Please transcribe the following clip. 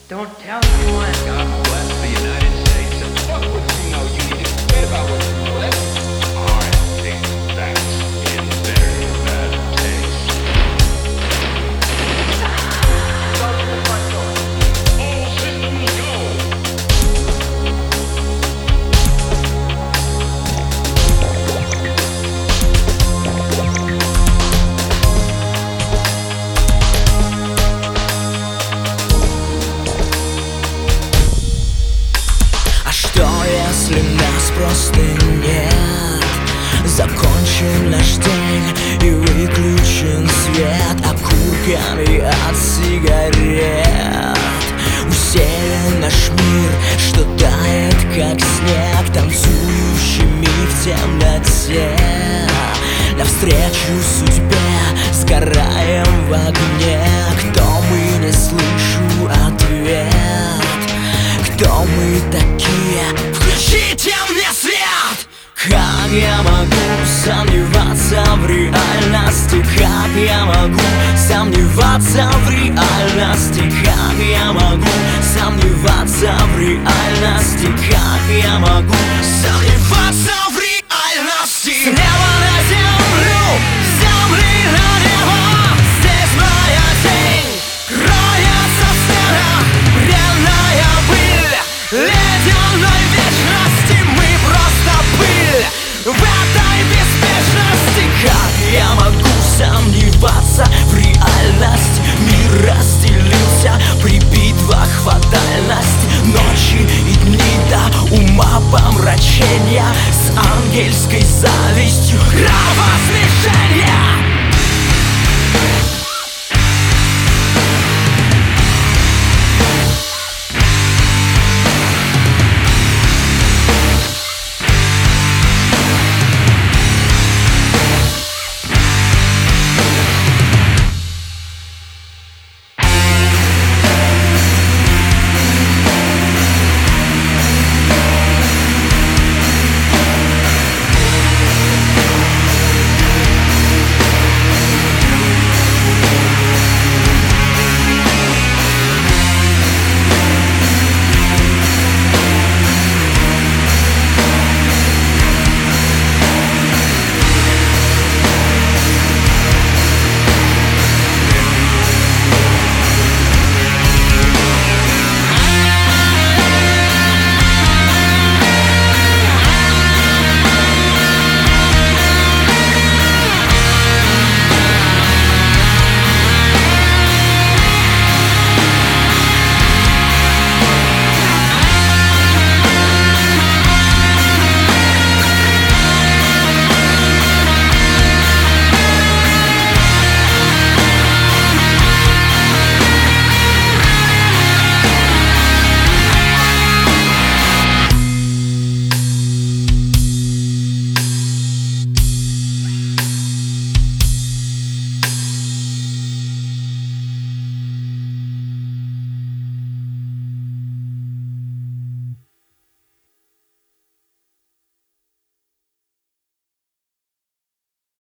Don't tell anyone. God bless the United States. And fuck what you know. You need to forget about what you know. I think that's in very bad taste. All systems go. А что если нас просто нет? Закончен наш день и выключен свет окурками от сигарет. Усеян наш мир, что тает как снег, танцующими в темноте. Навстречу судьбе сгораем в огне. Кто мы, не слышу ответ. Кто мы такие? Включите мне свет! Как я могу сомневаться в реальности? Как я могу сомневаться в реальности? Как я могу сомневаться в реальности? Как я могу сомневаться